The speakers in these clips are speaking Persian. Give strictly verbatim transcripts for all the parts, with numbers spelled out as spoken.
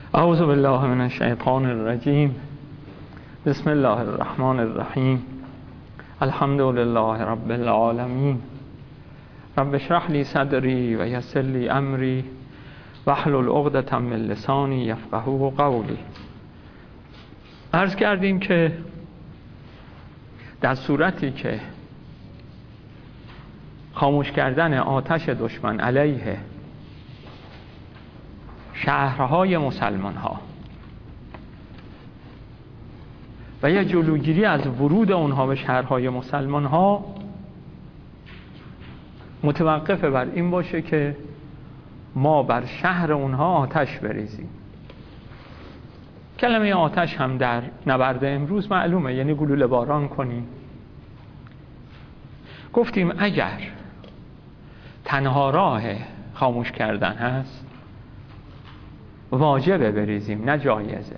اعوذ بالله من الشیطان الرجیم. بسم الله الرحمن الرحیم. الحمد لله رب العالمین. رب اشرح لی صدری و یسر لی امری واحلل عقدة من لسانی یفقهوا قولی. عرض کردیم که در صورتی که خاموش کردن آتش دشمن علیه شهرهای مسلمان ها و یا جلوگیری از ورود اونها به شهرهای مسلمان ها متوقف بر این باشه که ما بر شهر اونها آتش بریزیم. کلمه آتش هم در نبرد امروز معلومه، یعنی گلوله باران کنیم. گفتیم اگر تنها راه خاموش کردن هست واجبه بریزیم، نه جایزه،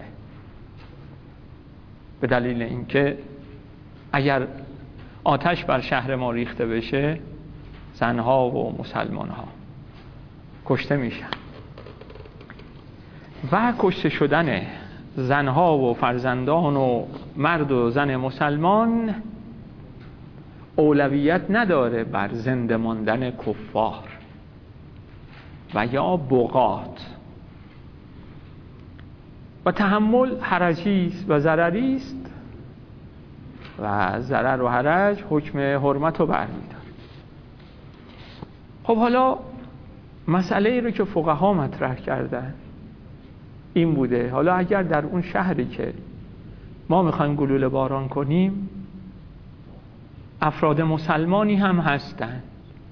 به دلیل اینکه اگر آتش بر شهر ما ریخته بشه زنها و مسلمانها کشته میشن و کشته شدن زنها و فرزندان و مرد و زن مسلمان اولویت نداره بر زنده ماندن کفار و یا بغات. و تحمل حرجی است و ضرری است و ضرر و حرج حکم حرمت رو برمی‌داره. خب حالا مسئله ای رو که فقها مطرح کردن این بوده، حالا اگر در اون شهری که ما میخوایم گلوله باران کنیم افراد مسلمانی هم هستن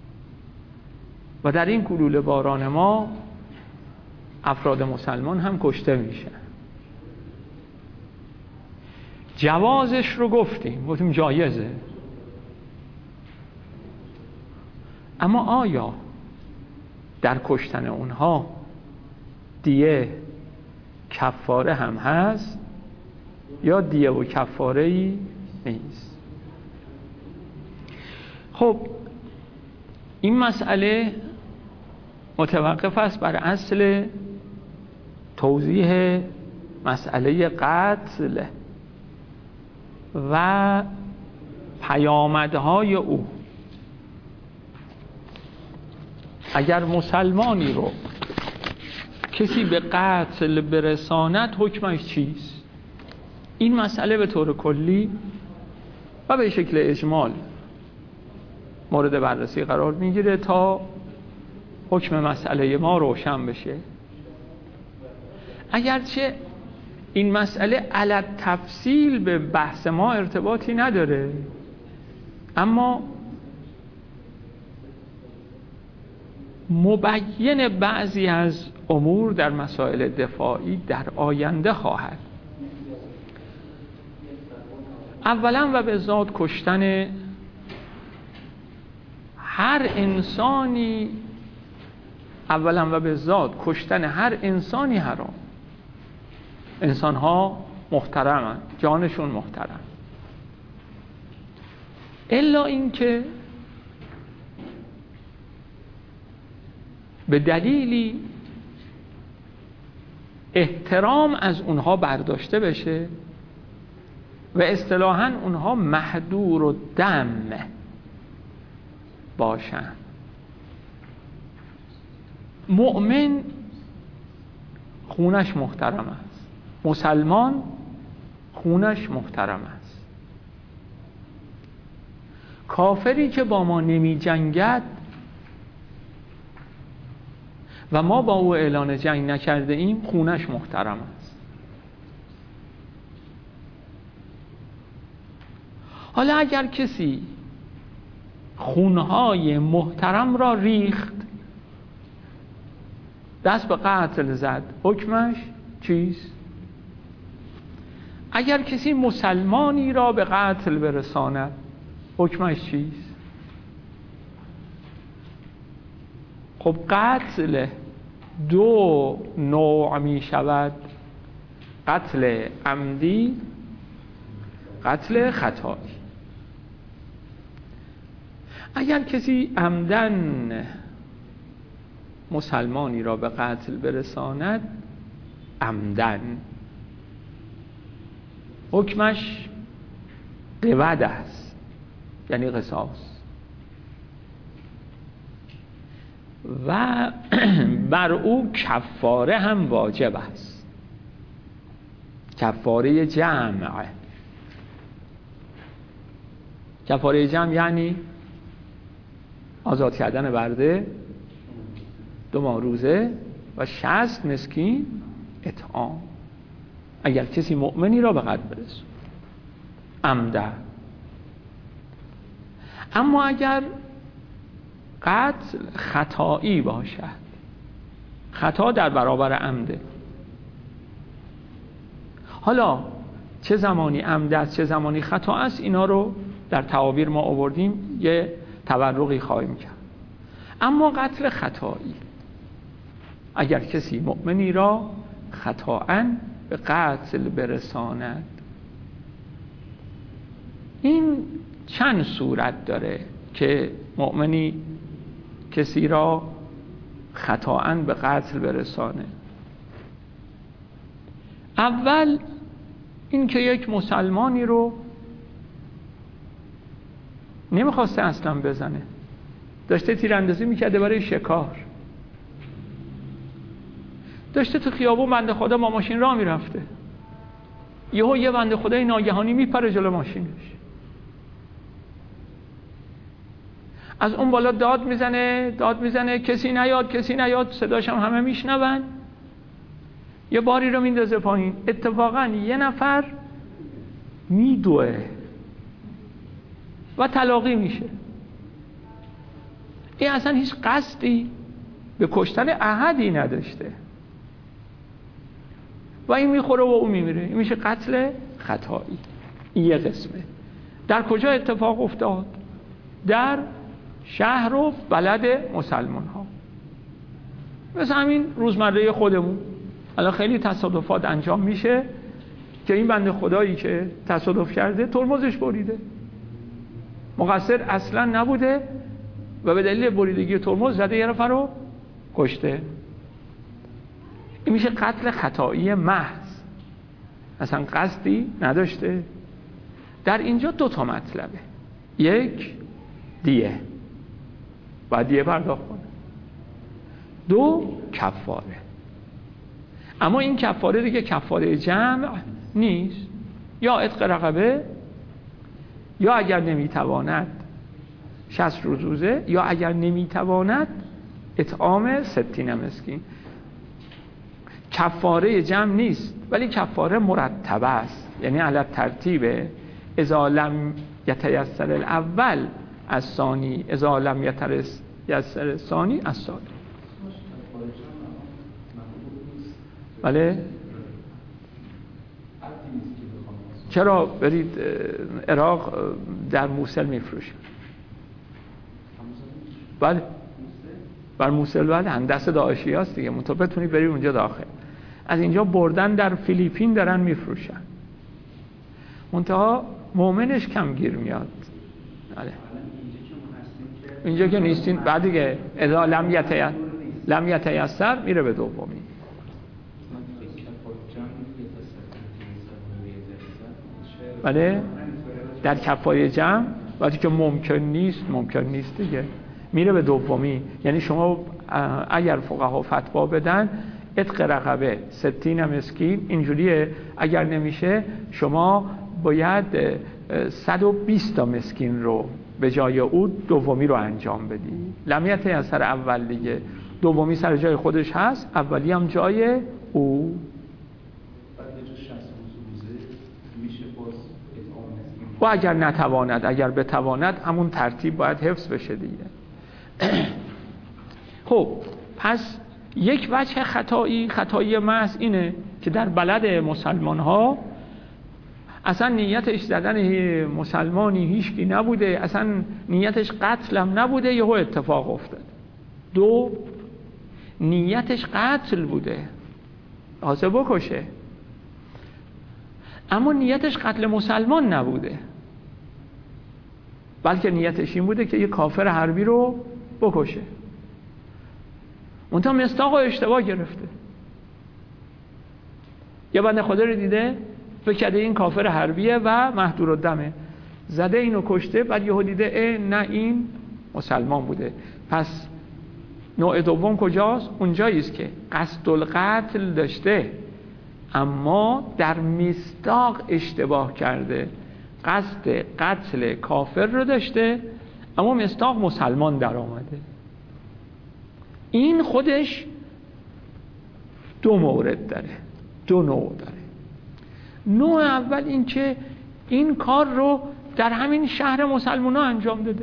و در این گلوله باران ما افراد مسلمان هم کشته میشن، جوازش رو گفتیم گفتیم جایزه، اما آیا در کشتن اونها دیه کفاره هم هست یا دیه و کفاره ای نیست؟ خب این مسئله متوقف است بر اصل توضیح مسئله قتل و پیامدهای او. اگر مسلمانی رو کسی به قتل برساند حکمش چیست؟ این مسئله به طور کلی و به شکل اجمال مورد بررسی قرار میگیره تا حکم مسئله ما روشن بشه. اگرچه این مسئله علی تفصیل به بحث ما ارتباطی نداره، اما مبین بعضی از امور در مسائل دفاعی در آینده خواهد. اولا و به ذات کشتن هر انسانی اولا و به ذات کشتن هر انسانی حرام. انسان ها محترمن، جانشون محترم، الا اینکه به دلیلی احترام از اونها برداشته بشه و اصطلاحاً اونها محدور و دم باشن. مؤمن خونش محترم است، مسلمان خونش محترم است. کافری که با ما نمی جنگد و ما با او اعلان جنگ نکرده ایم خونش محترم است. حالا اگر کسی خونهای محترم را ریخت، دست به قتل زد، حکمش چیست؟ اگر کسی مسلمانی را به قتل برساند حکمش چیست؟ خب قتل دو نوع می شود، قتل عمدی، قتل خطایی. اگر کسی عمدن مسلمانی را به قتل برساند عمدن حکمش قود است، یعنی قصاص، و بر او کفاره هم واجب است، کفاره جمع. کفاره جمع یعنی آزاد کردن برده دو ماه روزه و شصت مسکین اطعام، اگر کسی مؤمنی را به قتل برسون عمده. اما اگر قتل خطایی باشد، خطا در برابر عمده، حالا چه زمانی عمده است چه زمانی خطا است، اینا رو در تعابیر ما آوردیم، یه تبرقی خواهیم کرد. اما قتل خطایی، اگر کسی مؤمنی را خطااً به قتل برساند، این چند صورت داره که مؤمنی کسی را خطااً به قتل برسانه. اول این که یک مسلمانی رو نمیخواسته اصلا بزنه، داشته تیراندازی میکرده برای شکار، داشته تو خیابون بنده خدا با ماشین راه میرفته، یهو یه بنده خدای ناگهانی میپره جلو ماشینش، از اون بالا داد میزنه داد میزنه کسی نیاد کسی نیاد، صداش هم همه میشنون، یه باری رو میندازه پایین، اتفاقا یه نفر میدوه و تلاقی میشه. این اصلا هیچ قصدی به کشتن احدی نداشته و این میخوره و اون میمیره. این میشه قتل خطایی. این یه قسمه. در کجا اتفاق افتاد؟ در شهر و بلد مسلمان ها، مثل همین روزمره خودمون. الان خیلی تصادفات انجام میشه که این بنده خدایی که تصادف کرده ترمزش بریده، مقصر اصلا نبوده و به دلیل بریدگی ترمز زده یه نفر رو کشته. این میشه قتل خطایی محض، اصلا قصدی نداشته. در اینجا دو تا مطلبه، یک دیه و دیه پرداخت کنه، دو کفاره. اما این کفاره دیگه کفاره جمع نیست، یا عتق رقبه، یا اگر نمیتواند شصت روز روزه، یا اگر نمیتواند اطعام ستین مسکین. کفاره جمع نیست ولی کفاره مرتبه است، یعنی علی ترتیبه. اذا لم یتیسر الاول از ثانی، اذا لم یتیسر الثانی از ثالث. بله چرا؟ برید عراق در موصل میفروشن. بله بر موصل، بله هندس داعشی هست دیگه، منطقه بتونی بری اونجا داخل. از اینجا بردن در فیلیپین دارن میفروشن، منتها مؤمنش کم گیر میاد. بله اینجا که نیستین بعد دیگه اذا لم یتیسر لم یتیسر میره به دومی. بله در کفاره جمع وقتی که ممکن نیست ممکن نیست دیگه میره به دومی. یعنی شما اگر فقها فتوا بدن عتق رقبه ستین مسکین اینجوریه، اگر نمیشه شما باید صد و بیست تا مسکین رو به جای او دومی رو انجام بدی. لمیت از سر اول دیگه، دومی سر جای خودش هست، اولی هم جای او. و اگر نتواند، اگر بتواند، همون ترتیب باید حفظ بشه دیگه. خب پس یک وجه خطایی خطایی محض اینه که در بلد مسلمان ها اصلا نیتش زدن مسلمانی هیچکی نبوده، اصلا نیتش قتل هم نبوده، یهو اتفاق افتاد. دو، نیتش قتل بوده، خواسته بکشه، اما نیتش قتل مسلمان نبوده، بلکه نیتش این بوده که یه کافر حربی رو بکشه. منتها مصداق اشتباه گرفته. یه بنده خدا رو دیده فکر کرده این کافر حربیه و مهدورالدمه، زده اینو کشته، بعد یهو دیده اه نه این مسلمان بوده. پس نوع دوم کجاست؟ اونجایی است که قصد القتل داشته اما در مصداق اشتباه کرده، قصد قتل کافر رو داشته اما مصداق مسلمان در آمده. این خودش دو مورد داره، دو نوع داره. نوع اول این که این کار رو در همین شهر مسلمان ها انجام داده،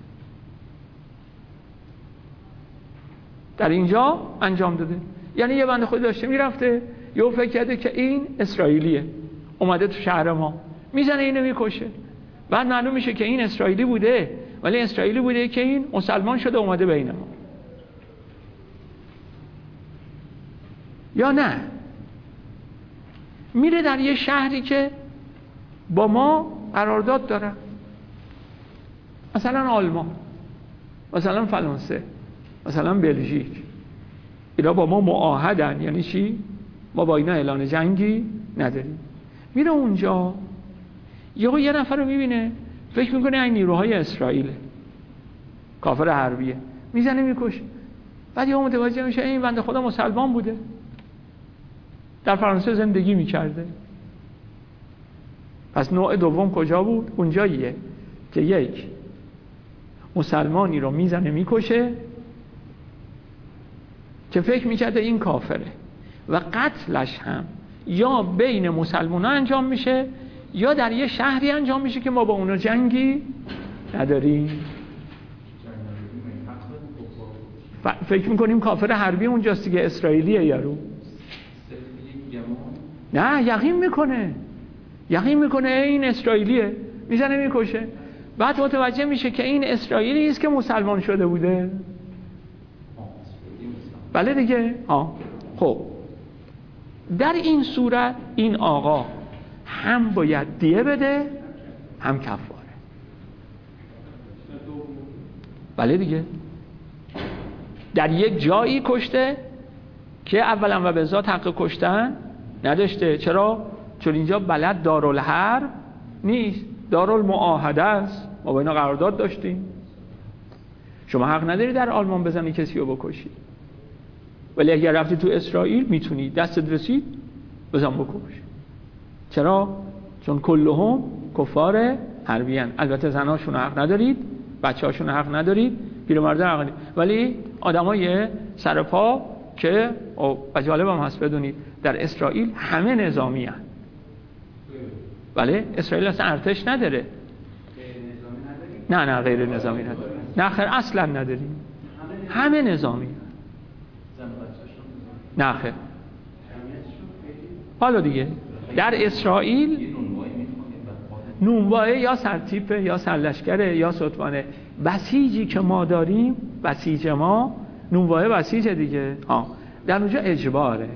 در اینجا انجام داده. یعنی یه بنده خود داشته میرفته یه فکر کرده که این اسرائیلیه، اومده تو شهر ما، میزنه اینو میکشه، بعد معلوم میشه که این اسرائیلی بوده، ولی اسرائیلی بوده که این مسلمان شده اومده بین ما. یا نه میره در یه شهری که با ما قرارداد داره، مثلا آلمان، مثلا فرانسه، مثلا بلژیک، اینا با ما معاهدن. یعنی چی؟ ما با اینا اعلان جنگی نداریم. میره اونجا یهو یه نفر رو میبینه فکر میکنه این نیروهای اسرائیله، کافر حربیه، میزنه میکشه، بعد یهو متوجه میشه این بنده خدا مسلمان بوده، در فرانسه زندگی میکرده. پس نوع دوم کجا بود؟ اونجاییه که یک مسلمانی رو میزنه میکشه که فکر میکرده این کافره و قتلش هم یا بین مسلمان ها انجام میشه یا در یه شهری انجام میشه که ما با اونا جنگی نداریم. فکر میکنیم کافر حربی اونجاست دیگه، اسرائیلیه یارو. نه یقین میکنه، یقین میکنه این اسرائیلیه، میزنه میکشه، بعد متوجه میشه که این اسرائیلی است که مسلمان شده بوده. بله دیگه. آه. خب در این صورت این آقا هم باید دیه بده هم کفاره. بله دیگه. در یک جایی کشته که اولا و به ذات حق کشتن نداشته. چرا؟ چون اینجا بلد دارالحرب نیست، دارالمعاهده است، ما با اینا قرارداد داشتیم. شما حق نداری در آلمان بزنی کسی رو بکشی، ولی اگر رفتی تو اسرائیل میتونی، دستت رسید بزن بکش. چرا؟ چون کلهم کفار حربیان. البته زناشون حق ندارید، بچه‌هاشون حق ندارید، پیرمردا حق ندارید، ولی آدمای سرپا که و جالب هم هست بدونید در اسرائیل همه نظامی هست. بله اسرائیل اصلا ارتش نداره. نه نه غیر نظامی نداره. نه خیر اصلا نداریم، همه نظامی. نه خیر. حالا دیگه در اسرائیل نونوایی یا سرتیپه یا سرلشکره یا ستوانه. بسیجی که ما داریم، بسیج ما نونوایی بسیجه دیگه. ها در اونجا اجباره،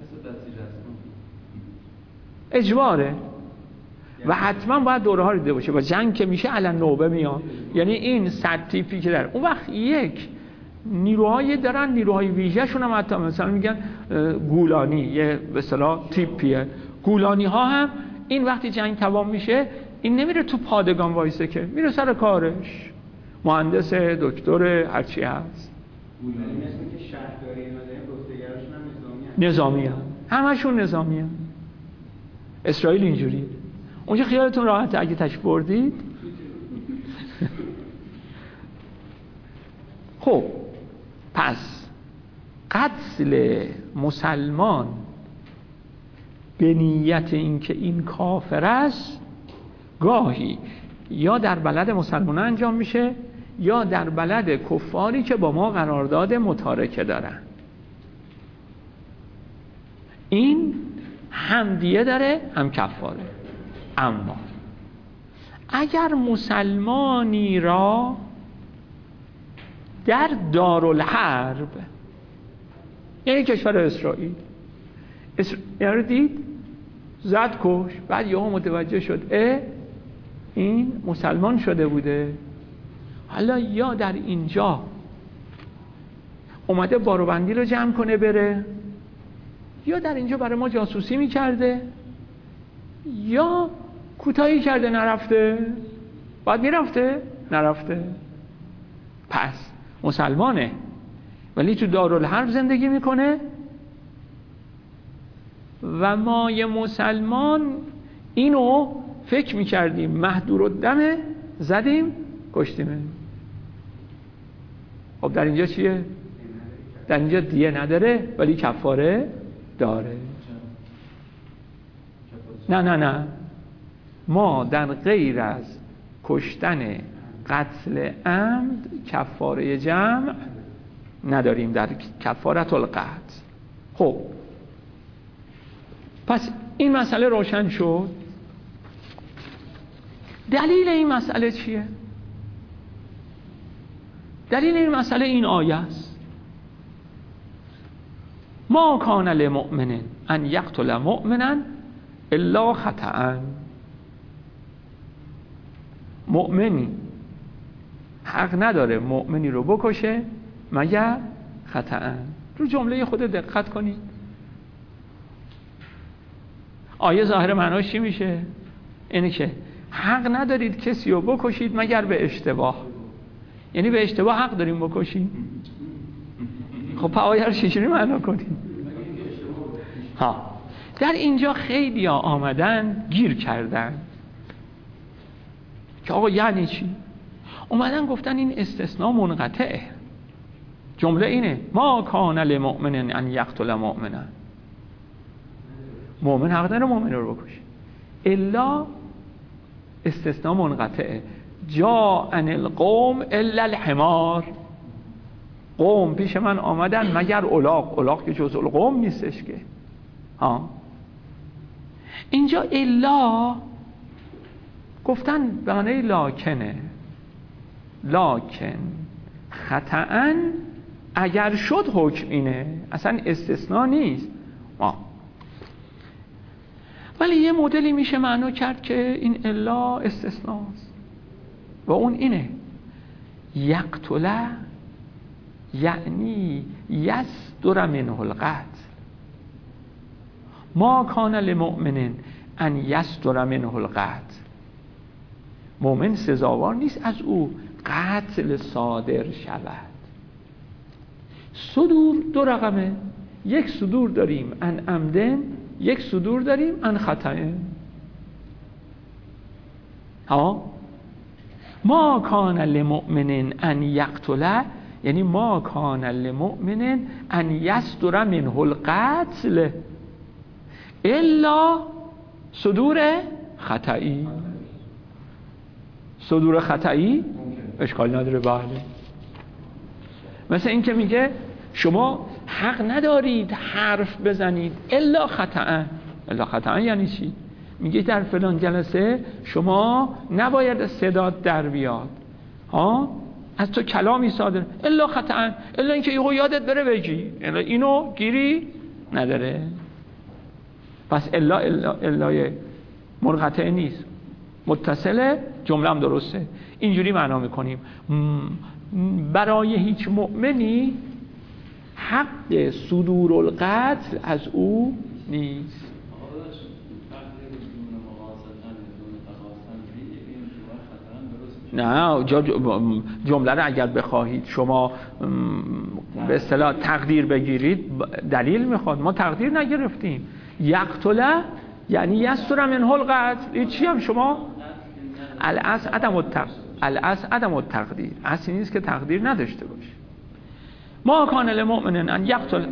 اجباره و حتما باید دوره ها رو دیده باشه. و جنگ که میشه علن نوبه میاد، یعنی این سرتیپی که داره اون وقت یک نیروهای دارن، نیروهای ویژه شون هم حتی مثلا میگن گولانی، یه به اصطلاح تیپیه. گولانی ها هم این وقتی جنگ تمام میشه این نمیره تو پادگان وایسه که میره سر کارش، مهندس، دکتر، هرچی هست. گولانی مثل که شهرداری اینا دارن، گفتگراشون هم نظامی هست، همشون نظامی هست. اسرائیل اینجوریه. اونجا خیالتون راحته اگه تش بردید. خب پس قتل مسلمان به نیت اینکه این کافر است گاهی یا در بلد مسلمان انجام میشه یا در بلد کفاری که با ما قرارداد متارکه دارن. این هم دیه داره هم کفاره. اما اگر مسلمانی را در دارالحرب، یعنی کشور اسرائیل، اسرائیل دید زد کش، بعد یهو متوجه شد اه این مسلمان شده بوده، حالا یا در اینجا اومده باروبندی رو جمع کنه بره، یا در اینجا برای ما جاسوسی میکرده یا کوتاهی کرده نرفته. باید میرفته نرفته. پس مسلمانه ولی تو دارالحرب زندگی میکنه و ما یه مسلمان اینو فکر میکردیم مهدورالدمه، زدیم کشتیمه. خب در اینجا چیه؟ در اینجا دیه نداره ولی کفاره داره. نه نه نه ما در غیر از کشتن قتل عمد کفاره جمع نداریم در کفارت القتل. خب پس این مسئله روشن شد. دلیل این مسئله چیه؟ دلیل این مسئله این آیه است: ما کان لمؤمن ان یقتل مؤمنا الا خطأ. مؤمنی حق نداره مؤمنی رو بکشه مگر خطأ. رو جمله خود دقت کنید. آیه ظاهر معناش چی میشه؟ اینه که حق ندارید کسی رو بکشید مگر به اشتباه. یعنی به اشتباه حق داریم بکشیم. خب پا آیه رو چجوری معنا کنیم؟ ها در اینجا خیلی ها آمدن گیر کردن که آقا یعنی چی؟ اومدن گفتن این استثناء منقطعه. جمله اینه: ما کان لمؤمن ان یقتل مؤمنا. مؤمن حق داره مؤمن رو بکشه. الا استثناء منقطعه. جاء ان القوم الا الحمار. قوم پیش من آمدن مگر الاغ. الاغ که جزء القوم نیستش که. ها اینجا الا گفتن به معنی لاکنه. لاکن خطأ اگر شد حکم اینه، اصلا استثناء نیست. آه. ولی یه مدلی میشه معنا کرد که این الا استثناست و اون اینه: یقتل یعنی یصدر منه القتل. ما کان لمؤمن ان یصدر منه القتل. مؤمن سزاوار نیست از او قتل صادر شود. صدور دو رقمه. یک صدور داریم ان عمدن، یک صدور داریم ان خطأ. ها ما کان لمؤمن ان یقتل یعنی ما کان لمؤمن ان یصدر منه القتل الا صدور خطئی. صدور خطئی اشکال نداره. بله مثل این که میگه شما حق ندارید حرف بزنید الا خطأ. الا خطأ یعنی چی؟ میگه در فلان جلسه شما نباید صدات در بیاد، ها از تو کلامی صادر الا خطأ، الا اینکه یهو یادت بره بگی. الا اینو گیری نداره. پس الا الا الا منقطع نیست، متصله. جمله هم درسته. اینجوری معنا میکنیم: برای هیچ مؤمنی حق صدور القتل از او نیست. نه جمله رو اگر بخواهید شما به اصطلاح تقدیر بگیرید دلیل میخواد. ما تقدیر نگرفتیم. یقتل یعنی یصدر منه القتل. این چی هم شما الاصل عدم التقدیر. الاصل عدم التقدیر. اصل نیست که تقدیر نداشته باشه. ما کان للمؤمن ان یقتل.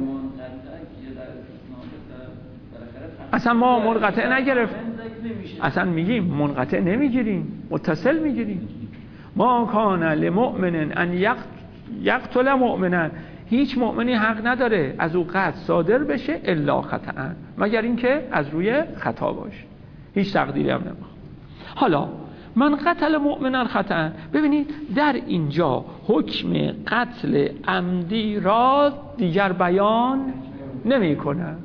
اصلا ما منقطع نگرفت. اصلا میگیم منقطع نمیگیریم، متصل میگیریم. ما کان للمؤمن ان یقتل مؤمنا. هیچ مؤمنی حق نداره از او قتل صادر بشه الا خطأ، مگر اینکه از روی خطا باشه. هیچ تقدیری هم نمیخواد. حالا من قتل مؤمنا خطأ. ببینید در اینجا حکم قتل عمدی را دیگر بیان نمی کنه.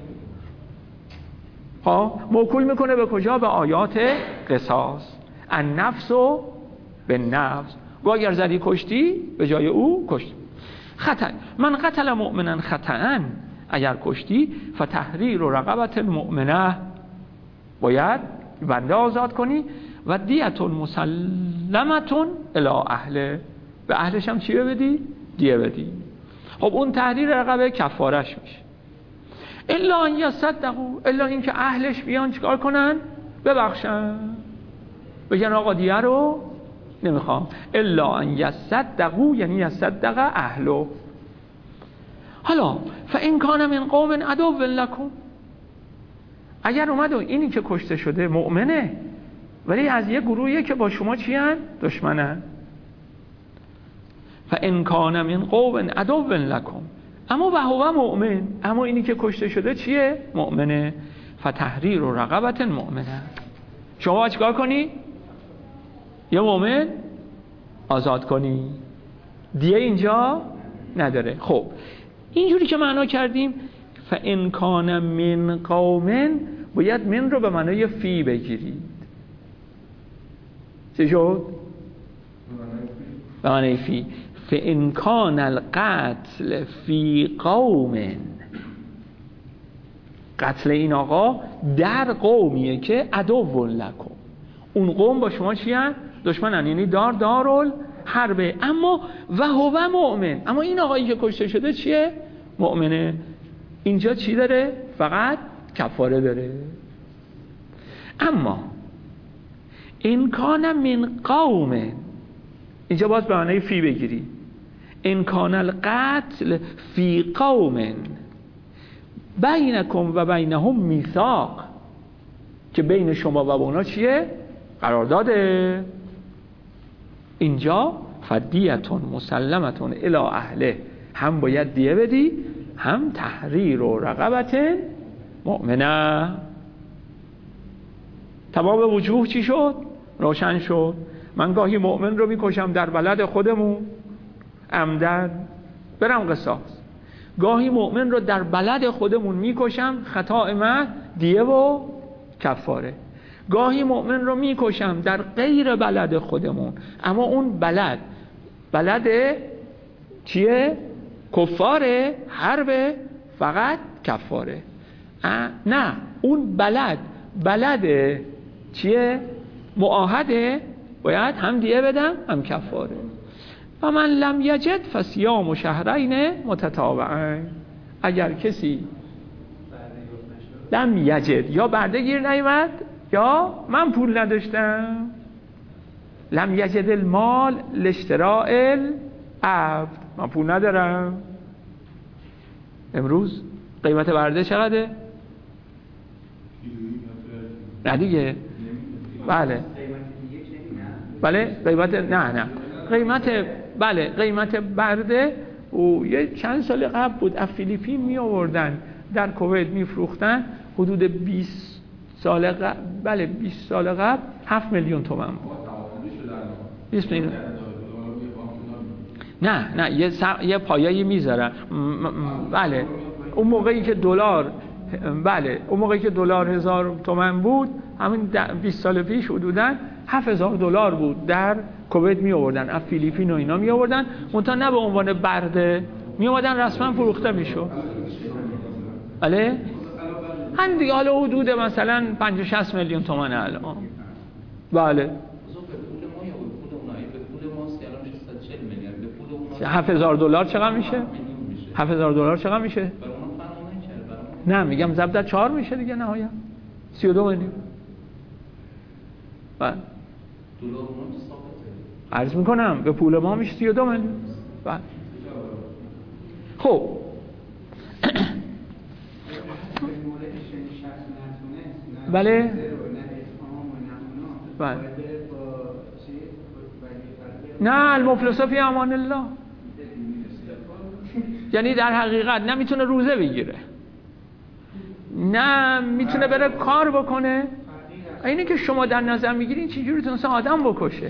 ها موکول میکنه به کجا؟ به آیات قصاص. النفس به نفس. گو اگر زدی کشتی به جای او کشتی. خطأ. من قتل مؤمنا خطأ اگر کشتی فتحریر رقبة مؤمنه، باید بنده آزاد کنی و دیت مسلمة الی اهله، به اهلش هم چی بدی؟ دیه بدی. خب اون تحریر رقبه کفارش میشه. الا ان یصدقوا، الا اینکه اهلش بیان چیکار کنن؟ ببخشن، بگن آقا دیه رو نمیخوام. الا ان یصدقوا یعنی یصدق اهله. حالا فان کان من قوم عدو لکم، اگر اومد و اینی که کشته شده مؤمنه ولی از یه گروهیه که با شما چی هن؟ دشمنن. فان کان من قوم عدو لکم، اما و هو مؤمن، اما اینی که کشته شده چیه؟ مؤمنه. فتحریر رقبة مؤمنه، شما چیکار کنی؟ یه مؤمن آزاد کنی، دیگه اینجا نداره. خب اینجوری که معنا کردیم فان کان من قوم، باید من رو به معنای فی بگیرید. چه شد؟ به معنای فی. فان کان القتل فی قوم، قتل این آقا در قومیه که عدو لکم، اون قوم با شما چی هست؟ دشمنن، یعنی دار دارال حربه. اما و هو مؤمن، اما این آقایی که کشته شده چیه؟ مؤمنه. اینجا چی داره؟ فقط کفاره داره. اما این کان من قوم، اینجا باز به معنی فی بگیری. این کان القتل فی قوم بینکم و بینهم میثاق، که بین شما و اونا چیه؟ قرار داده. اینجا فدیتون مسلمتون الی اهله، هم باید دیه بدی، هم تحریر و رقبت مؤمنه. تمام وجوه چی شد؟ روشن شد. من گاهی مؤمن رو میکشم در بلد خودمون عمدن، برم قصاص. گاهی مؤمن رو در بلد خودمون میکشم، خطا من دیه و کفاره. گاهی مؤمن رو میکشم در غیر بلد خودمون، اما اون بلد بلد چیه؟ کفاره، حربه، فقط کفاره. نه، اون بلد بلد چیه؟ معاهده، باید هم دیه بدم هم کفاره. و من لم یجد فصیام شهرین متتابعین، اگر کسی لم یجد، یا برده گیر نیامد یا من پول نداشتم، لم یجد المال لاشتراء العبد، من پول ندارم. امروز قیمت برده چقدره؟ نه دیگه. بله بله قیمت نه نه قیمت بله قیمت برده و یه چند سال قبل بود از فیلیپین می آوردن در کویت می فروختن، حدود بیست سال قبل، بله بیست سال قبل هفت میلیون تومان بود. بیست میلیون. نه نه یه سر... یه پایه‌ای میذارن. بله اون موقعی که دلار بله اون موقعی که دلار هزار تومان بود، همین بیست سال پیش حدوداً هفت هزار دلار بود، در کویت می آوردن، از فیلیپین و اینا می آوردن، منتها نه به عنوان برده، می آوردن رسما فروخته میشد. بله همین دیگه، حالا حدود مثلا پنجاه شصت میلیون تومان الان. بله هفت هزار دلار چقدر میشه؟ هفت هزار دلار چقدر میشه؟ نه میگم ضرب در چهار میشه دیگه نهایت سی و دو میلیون. بله عرض میکنم به پول ما میشه سی و دو میلیون. بله خب بله بله نه المفلس فی امان الله، یعنی در حقیقت نه میتونه روزه بگیره، نه میتونه بره کار بکنه. اینه که شما در نظر میگیرین چه جوری تونسته آدم بکشه.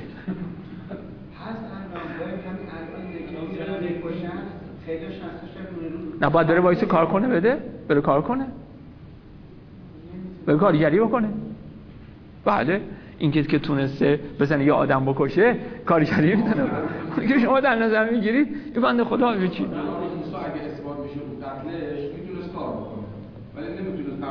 نه باید بره وایس کار کنه، بده بره کار کنه، بره کارگری بکنه. بله این کسی که تونسته بزنه یه آدم بکشه کارگری میتونه. اون که شما در نظر میگیرید این بنده خدا چی؟ اگه اثبات میشه رو قتلش میتونست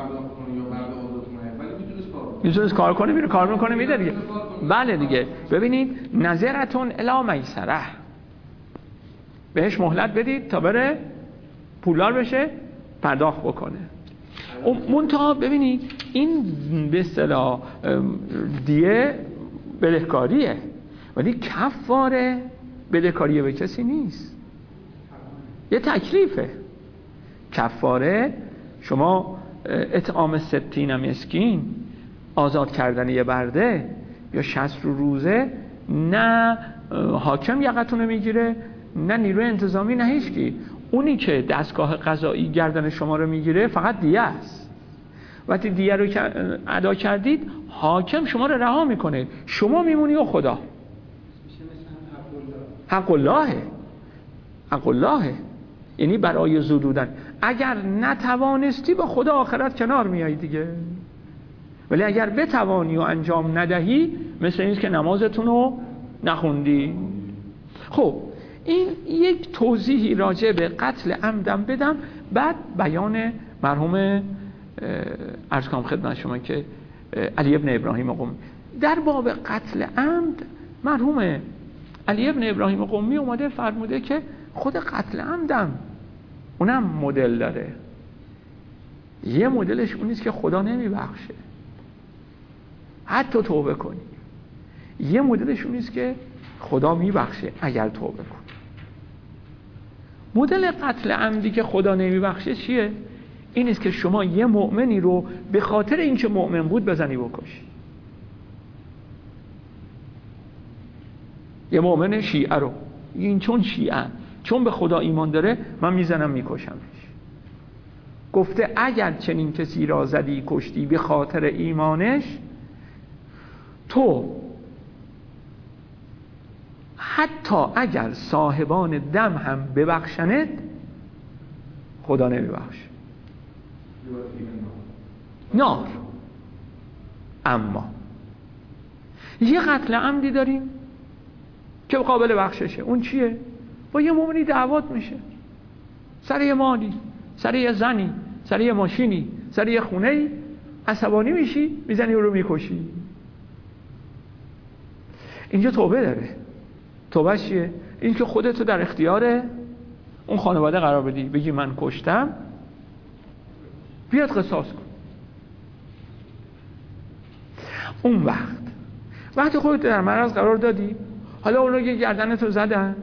پرداخت کنه یا بعد آزاد کنه، ولی میتونست کار کنه. میتونست کار کنه، میره کار میکنه میده دیگه. بله دیگه. ببینید نظرتون الی میسره، بهش مهلت بدید تا بره پولدار بشه پرداخت بکنه. منتها ببینید این به اصطلاح دیه بدهکاریه، ولی کفاره بدهکاری به کسی نیست، یه تکلیفه. کفاره شما اطعام ستین مسکین، آزاد کردن یه برده یا شصت رو روزه، نه حاکم یقتون میگیره نه نیروی انتظامی نه هیچکی. اونی که دستگاه قضایی گردن شما رو میگیره فقط دیه است. وقتی دیه رو ادا کردید حاکم شما رو رها میکنه، شما میمونی و خدا. حق اللهه، حق اللهه، یعنی برای زدودن. اگر نتوانستی با خدا آخرت کنار میایی دیگه، ولی اگر بتوانی و انجام ندهی مثل اینست که نمازتون رو نخوندی. خب این یک توضیحی راجع به قتل عمدم بدم، بعد بیان مرحوم عرض کنم خدمت شما که علی ابن ابراهیم قمی در باب قتل عمد. مرحوم علی ابن ابراهیم قمی اومده فرموده که خود قتل عمدم اونم مدل داره. یه مدلش اونیست که خدا نمیبخشه حتی توبه کنی، یه مدلش اونیست که خدا میبخشه اگر توبه کنی. مدل قتل عمدی که خدا نمیبخشه چیه؟ این است که شما یه مؤمنی رو به خاطر اینکه مؤمن بود بزنی بکشی. یه مؤمن شیعه رو، این چون شیعه چون به خدا ایمان داره من میزنم میکشمش. گفته اگر چنین کسی را زدی کشتی به خاطر ایمانش، تو حتی اگر صاحبان دم هم ببخشند خدا نمیبخشه. نار. اما یه قتل عمدی داریم که قابل بخششه. اون چیه؟ با یه مومنی دعوات میشه سر یه مالی، سر یه زنی، سر یه ماشینی، سر یه خونه‌ای، عصبانی میشی میزنی رو میکشی. اینجا توبه داره. توبه چیه؟ این که خودتو در اختیار اون خانواده قرار بدی، بگی من کشتم بیاد قصاص کن. اون وقت وقتی خودت در معرض قرار دادی، حالا اونا که گردنتو زدن،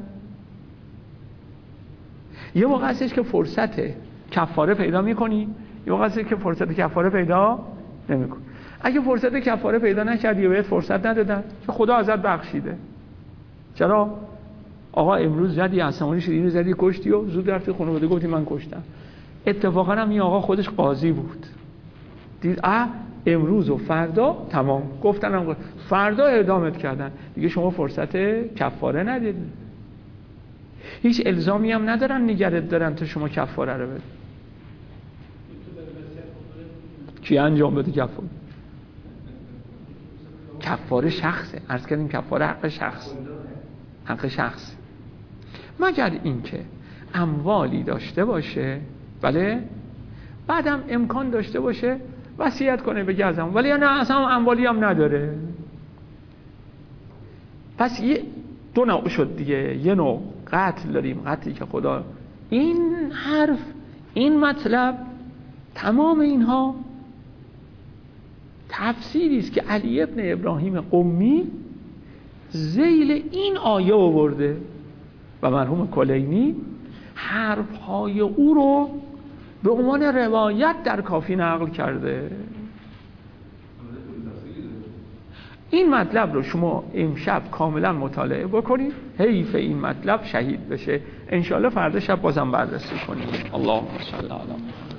یه موقع هستش که فرصت کفاره پیدا میکنی، یه موقع هستش که فرصت کفاره پیدا نمیکنی. اگه فرصت کفاره پیدا نکردی و بهت فرصت ندادن که خدا ازت بخشیده، چرا؟ آقا امروز زدی عصبانی شدی، اینو زدی کشتی و زود رفتی خانواده گفتی من کشتم. اتفاقا هم این آقا خودش قاضی بود، دید اه امروز و فردا تمام گفتن هم فردا اعدامت کردن دیگه، شما فرصت کفاره ندید. هیچ الزامی هم ندارن نگرت دارن تا شما کفاره رو بده. کی انجام بده کفاره؟ کفاره شخصه. عرض کردیم کفاره حق شخص، حق شخص، مگر اینکه اموالی داشته باشه، بله، بعدم امکان داشته باشه وصیت کنه بگه ازم، ولی نه اصلا اموالی هم نداره. پس یه دو نوع شد دیگه. یه نوع قتل داریم، قتلی که خدا، این حرف، این مطلب، تمام اینها تفسیری است که علی ابن ابراهیم قمی ذیل این آیه آورده و مرحوم کلینی حرفهای او رو به عنوان روایت در کافی نقل کرده. این مطلب رو شما امشب کاملا مطالعه بکنید، حیف این مطلب شهید بشه. انشاءالله فردا شب بازم بررسی کنید. اللهم صل علی محمد.